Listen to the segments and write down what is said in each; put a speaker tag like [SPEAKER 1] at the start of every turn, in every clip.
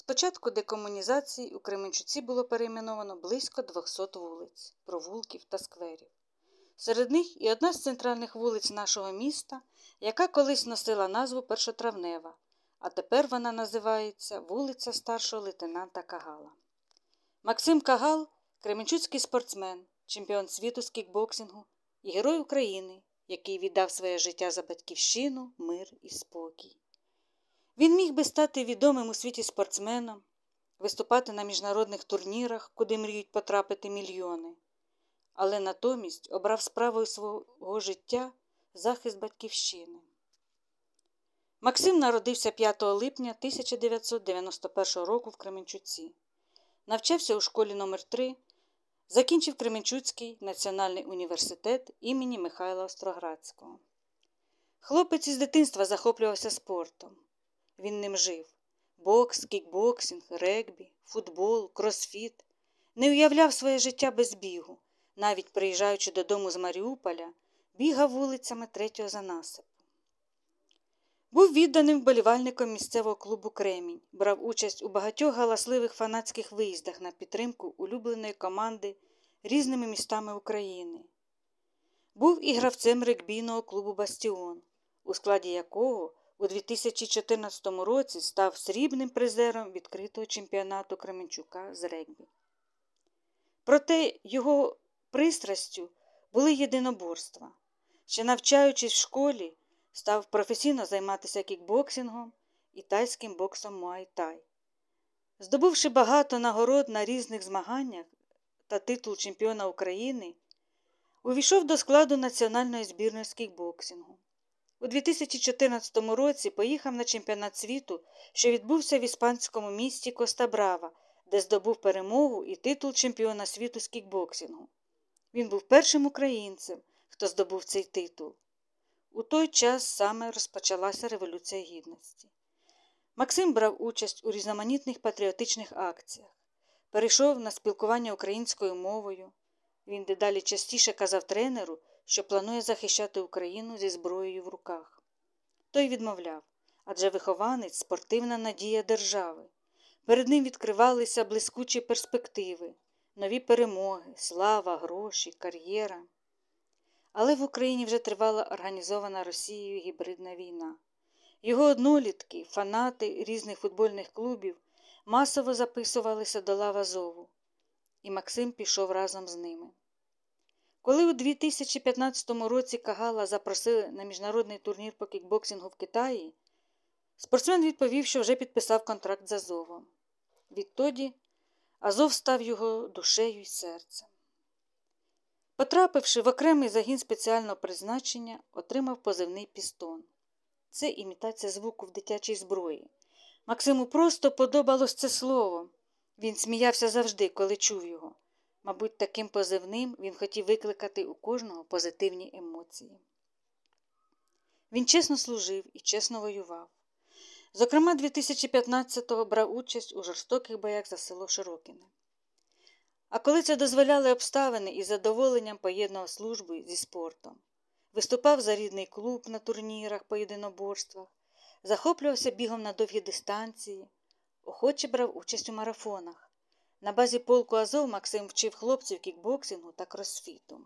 [SPEAKER 1] З початку декомунізації у Кременчуці було перейменовано близько 200 вулиць, провулків та скверів. Серед них і одна з центральних вулиць нашого міста, яка колись носила назву Першотравнева, а тепер вона називається вулиця старшого лейтенанта Кагала. Максим Кагал – кременчуцький спортсмен, чемпіон світу з кікбоксингу і герой України, який віддав своє життя за батьківщину, мир і спокій. Він міг би стати відомим у світі спортсменом, виступати на міжнародних турнірах, куди мріють потрапити мільйони, але натомість обрав справою свого життя захист батьківщини. Максим народився 5 липня 1991 року в Кременчуці. Навчався у школі номер 3, закінчив Кременчуцький національний університет імені Михайла Остроградського. Хлопець із дитинства захоплювався спортом. Він ним жив. Бокс, кікбоксинг, регбі, футбол, кросфіт. Не уявляв своє життя без бігу. Навіть приїжджаючи додому з Маріуполя, бігав вулицями 3-го за насипу. Був відданим вболівальником місцевого клубу «Кремінь», брав участь у багатьох галасливих фанатських виїздах на підтримку улюбленої команди різними містами України. Був і гравцем регбійного клубу «Бастіон», у складі якого у 2014 році став срібним призером відкритого чемпіонату Кременчука з регбі. Проте його пристрастю були єдиноборства. Ще навчаючись в школі, став професійно займатися кікбоксингом і тайським боксом муай-тай. Здобувши багато нагород на різних змаганнях та титул чемпіона України, увійшов до складу національної збірної з кікбоксингу. У 2014 році поїхав на чемпіонат світу, що відбувся в іспанському місті Коста-Брава, де здобув перемогу і титул чемпіона світу з кікбоксингу. Він був першим українцем, хто здобув цей титул. У той час саме розпочалася Революція Гідності. Максим брав участь у різноманітних патріотичних акціях, перейшов на спілкування українською мовою. Він дедалі частіше казав тренеру, що планує захищати Україну зі зброєю в руках. Той відмовляв, адже вихованець – спортивна надія держави. Перед ним відкривалися блискучі перспективи, нові перемоги, слава, гроші, кар'єра. Але в Україні вже тривала організована Росією гібридна війна. Його однолітки, фанати різних футбольних клубів масово записувалися до лав Азову, і Максим пішов разом з ними. Коли у 2015 році Кагала запросили на міжнародний турнір по кікбоксингу в Китаї, спортсмен відповів, що вже підписав контракт з Азовом. Відтоді Азов став його душею й серцем. Потрапивши в окремий загін спеціального призначення, отримав позивний «Пістон». Це імітація звуку в дитячій зброї. Максиму просто подобалось це слово. Він сміявся завжди, коли чув його. Мабуть, таким позивним він хотів викликати у кожного позитивні емоції. Він чесно служив і чесно воював. Зокрема, 2015-го брав участь у жорстоких боях за село Широкине. А коли це дозволяли обставини, із задоволенням поєднував службу зі спортом. Виступав за рідний клуб на турнірах по єдиноборствах, захоплювався бігом на довгі дистанції, охоче брав участь у марафонах. На базі полку Азов Максим вчив хлопців кікбоксингу та кросфіту.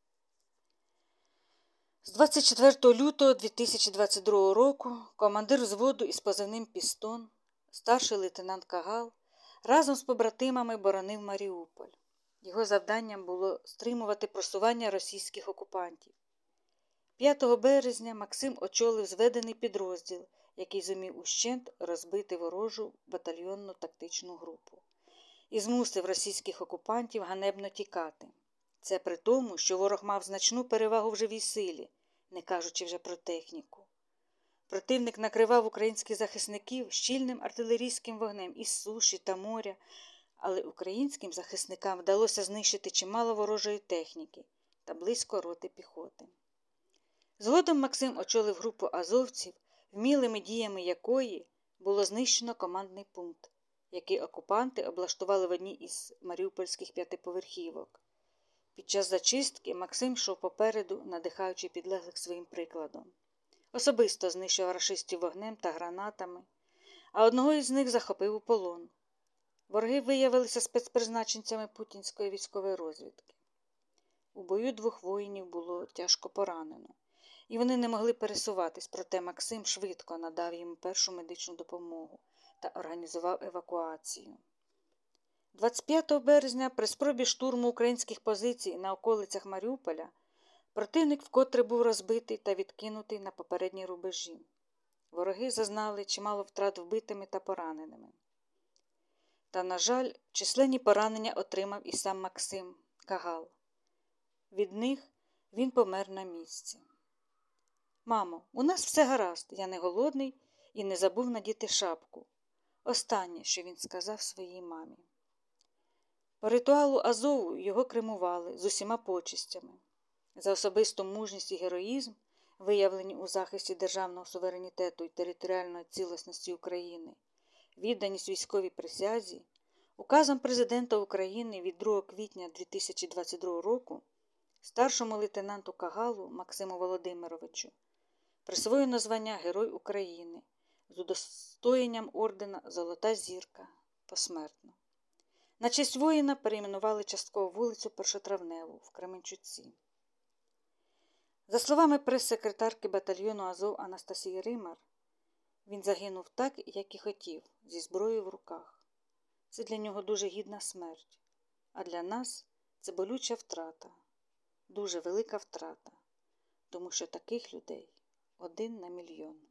[SPEAKER 1] З 24 лютого 2022 року командир взводу із позивним «Пістон», старший лейтенант Кагал, разом з побратимами боронив Маріуполь. Його завданням було стримувати просування російських окупантів. 5 березня Максим очолив зведений підрозділ, який зумів ущент розбити ворожу батальйонну тактичну групу і змусив російських окупантів ганебно тікати. Це при тому, що ворог мав значну перевагу в живій силі, не кажучи вже про техніку. Противник накривав українських захисників щільним артилерійським вогнем із суші та моря, але українським захисникам вдалося знищити чимало ворожої техніки та близько роти піхоти. Згодом Максим очолив групу азовців, вмілими діями якої було знищено командний пункт, який окупанти облаштували в одній із маріупольських п'ятиповерхівок. Під час зачистки Максим йшов попереду, надихаючи підлеглих своїм прикладом. Особисто знищував рашистів вогнем та гранатами, а одного із них захопив у полон. Вороги виявилися спецпризначенцями путінської військової розвідки. У бою двох воїнів було тяжко поранено, і вони не могли пересуватись, проте Максим швидко надав їм першу медичну допомогу та організував евакуацію. 25 березня при спробі штурму українських позицій на околицях Маріуполя противник вкотре був розбитий та відкинутий на попередні рубежі. Вороги зазнали чимало втрат вбитими та пораненими. Та, на жаль, численні поранення отримав і сам Максим Кагал. Від них він помер на місці. «Мамо, у нас все гаразд, я не голодний і не забув надіти шапку». Останнє, що він сказав своїй мамі. По ритуалу Азову його кремували з усіма почестями. За особисту мужність і героїзм, виявлені у захисті державного суверенітету і територіальної цілісності України, відданість військовій присязі, указом президента України від 2 квітня 2022 року старшому лейтенанту Кагалу Максиму Володимировичу присвоєно звання Герой України з удостоєнням ордена «Золота зірка» посмертно. На честь воїна перейменували частково вулицю Першотравневу в Кременчуці. За словами прес-секретарки батальйону Азов Анастасії Римар, він загинув так, як і хотів, зі зброєю в руках. Це для нього дуже гідна смерть, а для нас це болюча втрата, дуже велика втрата, тому що таких людей 1 на мільйон.